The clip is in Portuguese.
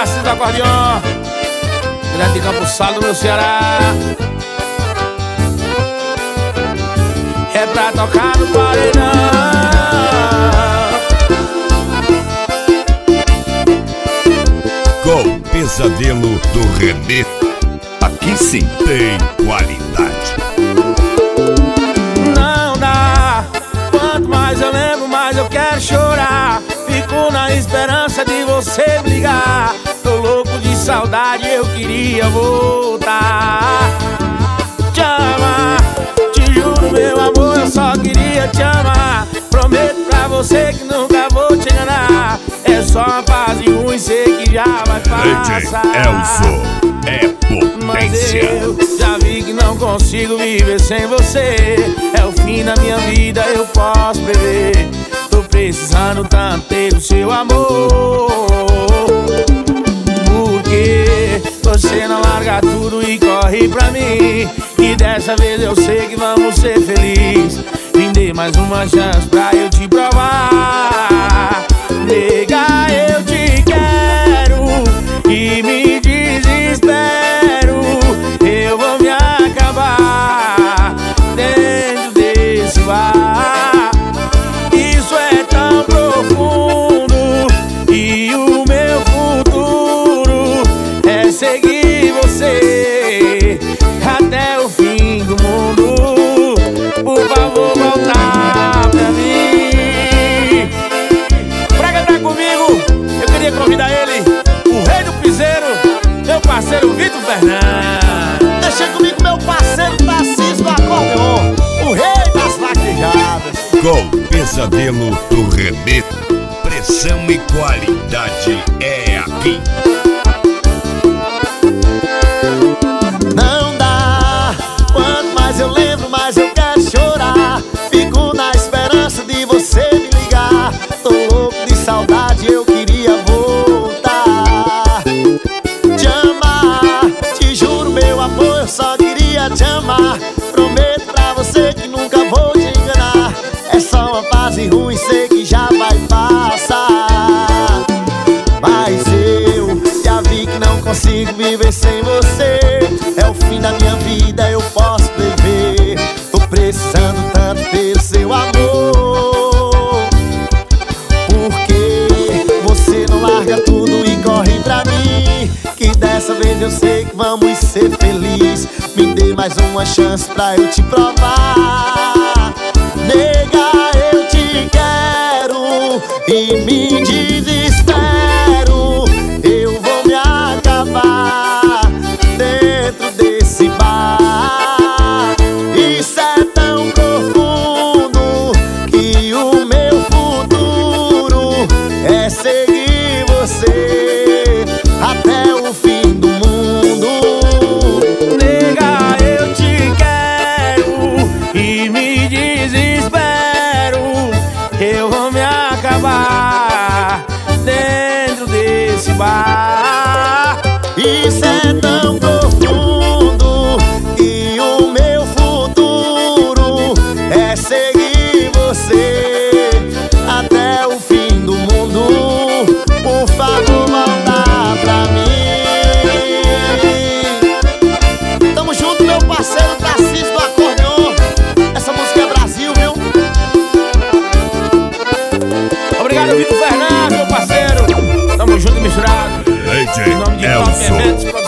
Tarcísio do acordeon, direto de Campo Salo, do meu Ceará. É pra tocar no paredão. Com Pesadelo do Renê. Aqui sim tem qualidade. Não dá. Quanto mais eu lembro, mais eu quero chorar. Fico na esperança de você me ligar. Tô louco de saudade, eu queria voltar. Te amar, te juro meu amor, eu só queria te amar. Prometo pra você que nunca vou te enganar. É só uma fase ruim, sei que já vai passar. Elson é Mas potência. eu já vi que não consigo viver sem você. É o fim da minha vida, eu posso prever. Tô precisando tanto ter o seu amor. Porque você não larga tudo e corre pra mim. E dessa vez eu sei que vamos ser felizes. Me dê mais uma chance pra eu te provar. Nega, eu te quero e me desespero. Eu vou me acabar dentro desse bar. Isso é tão profundo e o meu futuro é seguir você até o fim do mundo. Por favor, voltar pra mim. Pra cantar comigo, eu queria convidar ele, o rei do piseiro, meu parceiro Vitor Fernandes. Deixa comigo meu parceiro Tarcísio do acordeon, o rei das vaquejadas. Com Pesadelo do Renê. Pressão e qualidade é aqui. Não dá, quanto mais eu lembro, mais eu quero chorar. Fico na esperança de você me ligar. Tô louco de saudade, eu queria voltar. Te amar, te juro meu amor, eu só queria te amar. Prometo pra você que nunca vou te enganar. É só uma fase ruim, sei que já vai passar. Mas eu já vi que não consigo viver sem você. É o fim da minha vida, eu posso prever. Tô precisando tanto ter o seu amor. Porque você não larga tudo e corre pra mim. Que dessa vez eu sei que vamos ser felizes. Me dê mais uma chance pra eu te provar. Nega, eu te quero e me desespero. Eu vou me acabar dentro desse bar. Isso é tão profundo que o meu futuro é seguir você até o fim do mundo. Nega, eu te quero e me desespero. Eu vou me acabar dentro desse bar. Isso é tão profundo que o meu futuro é seguir você até o fim do mundo. Por favor, volta pra mim. Tamo junto, meu parceiro Tarcísio do acordeon. Essa música é Brasil, viu? Obrigado, Vitor Fernandes, meu parceiro. Tamo junto e misturado. Em nome de Top Elson Eventos.